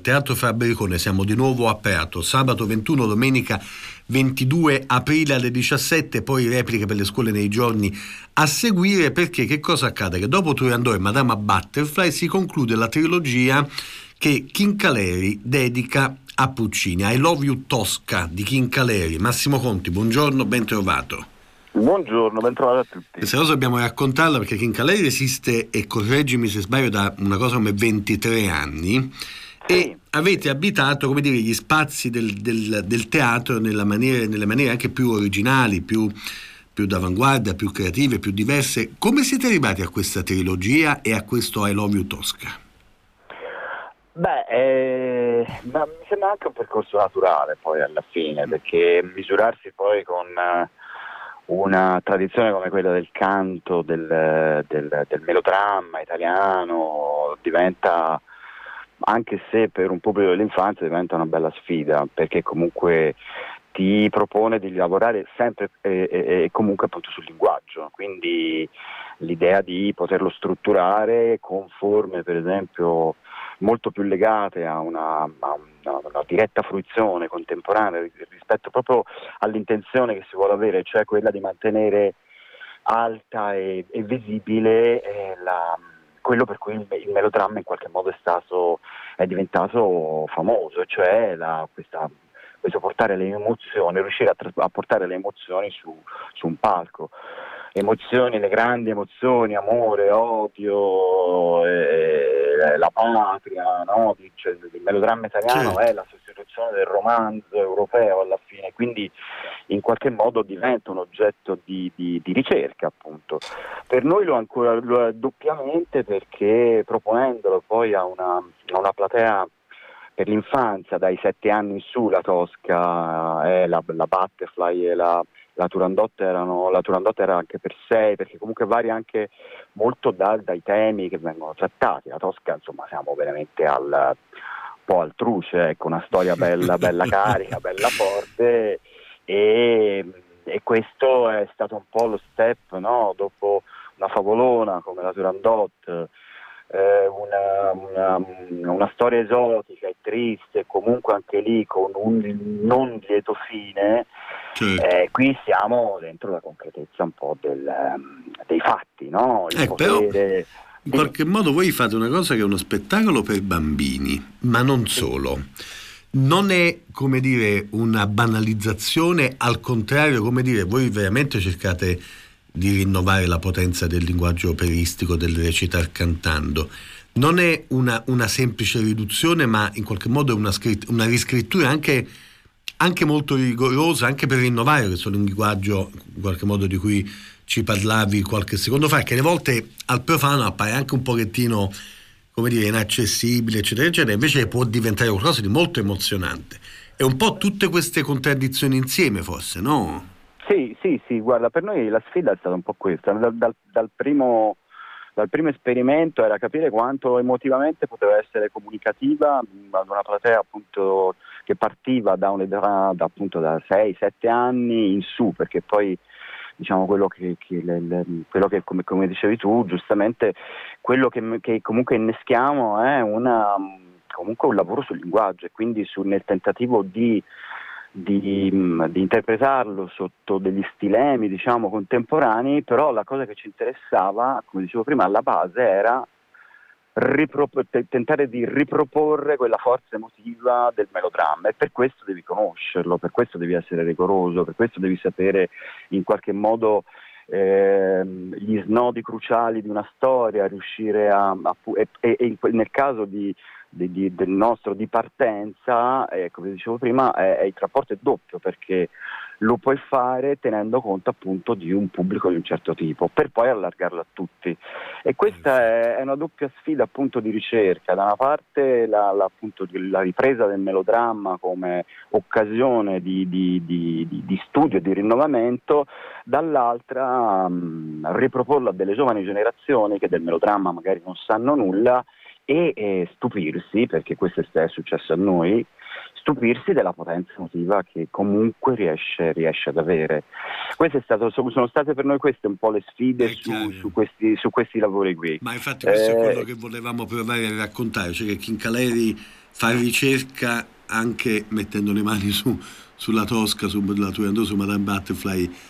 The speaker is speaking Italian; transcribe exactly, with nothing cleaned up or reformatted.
Teatro Fabbricone. Siamo di nuovo a Prato, sabato ventuno, domenica ventidue aprile alle diciassette, poi repliche per le scuole nei giorni a seguire, perché che cosa accade? Che dopo Turandot e Madama Butterfly si conclude la trilogia che Chincaleri dedica a Puccini. I Love You Tosca di Chincaleri. Massimo Conti, buongiorno, ben trovato. Buongiorno, ben trovato a tutti. Questa cosa dobbiamo raccontarla perché Chincaleri esiste, e correggimi se sbaglio, da una cosa come ventitré anni. Sì. E avete abitato, come dire, gli spazi del, del, del teatro nella maniera, nelle maniere anche più originali, più, più d'avanguardia, più creative, più diverse. Come siete arrivati a questa trilogia e a questo I Love You Tosca? Beh, eh, ma mi sembra anche un percorso naturale poi alla fine, perché misurarsi poi con uh, una tradizione come quella del canto, del, del, del melodramma italiano diventa, anche se per un pubblico dell'infanzia, diventa una bella sfida, perché comunque ti propone di lavorare sempre e, e, e comunque appunto sul linguaggio, quindi l'idea di poterlo strutturare con forme per esempio molto più legate a una, a una, una diretta fruizione contemporanea rispetto proprio all'intenzione che si vuole avere, cioè quella di mantenere alta e, e visibile eh, la, quello per cui il, il melodramma in qualche modo è stato è diventato famoso, cioè la, questa, questo portare le emozioni, riuscire a, tra, a portare le emozioni su, su un palco. Emozioni, le grandi emozioni, amore, odio, eh, la patria, no? Cioè, il melodramma italiano Certo. È la sostituzione del romanzo europeo alla fine, quindi in qualche modo diventa un oggetto di, di, di ricerca appunto. Per noi lo ancora lo è doppiamente, perché proponendolo poi a una, a una platea per l'infanzia dai sette anni in su, la Tosca, eh, la, la Butterfly e la La Turandot erano, la Turandot era anche per sei, perché comunque varia anche molto da, dai temi che vengono trattati. La Tosca, insomma, siamo veramente al un po' al truce, ecco, una storia bella, bella carica, bella forte, e, e questo è stato un po' lo step, no? Dopo una favolona come la Turandot, eh, una, una, una storia esotica e triste, comunque anche lì con un non lieto fine. Certo. Eh, qui siamo dentro la concretezza un po' del, um, dei fatti, no? Il Eh, potere. però in qualche modo voi fate una cosa che è uno spettacolo per bambini, ma non solo. Non è, come dire, una banalizzazione, al contrario, come dire, voi veramente cercate di rinnovare la potenza del linguaggio operistico, del recitar cantando. Non è una, una semplice riduzione, ma in qualche modo è una, scritt- una riscrittura anche, anche molto rigorosa, anche per rinnovare questo linguaggio in qualche modo di cui ci parlavi qualche secondo fa, che alle volte al profano appare anche un pochettino, come dire, inaccessibile, eccetera, eccetera, invece può diventare qualcosa di molto emozionante. È un po' tutte queste contraddizioni insieme, forse, no? Sì, sì, sì, guarda, per noi la sfida è stata un po' questa, dal, dal, dal primo... Dal primo esperimento era capire quanto emotivamente poteva essere comunicativa ad una platea appunto che partiva da un'età da, appunto da sei sette anni in su, perché poi diciamo quello che, che, le, le, quello che come, come dicevi tu giustamente, quello che, che comunque inneschiamo è una, comunque un lavoro sul linguaggio, e quindi su, nel tentativo di Di, di interpretarlo sotto degli stilemi diciamo contemporanei, però la cosa che ci interessava, come dicevo prima, alla base era ripro- tentare di riproporre quella forza emotiva del melodramma, e per questo devi conoscerlo, per questo devi essere rigoroso, per questo devi sapere in qualche modo eh, gli snodi cruciali di una storia, riuscire a, a e, e, e nel caso di Di, di, del nostro di partenza, eh, come dicevo prima, è, è il rapporto è doppio, perché lo puoi fare tenendo conto appunto di un pubblico di un certo tipo, per poi allargarlo a tutti, e questa è, è una doppia sfida appunto di ricerca. Da una parte la, la, appunto, la ripresa del melodramma come occasione di, di, di, di, di studio e di rinnovamento, dall'altra mh, riproporlo a delle giovani generazioni che del melodramma magari non sanno nulla, e eh, stupirsi, perché questo è successo a noi, stupirsi della potenza emotiva che comunque riesce, riesce ad avere. Queste è stato, sono state per noi queste un po' le sfide su, su, questi, su questi lavori qui. Ma infatti questo eh, è quello che volevamo provare a raccontare, cioè che Chincaleri fare ricerca anche mettendo le mani su, sulla tosca, su, su Madame Butterfly,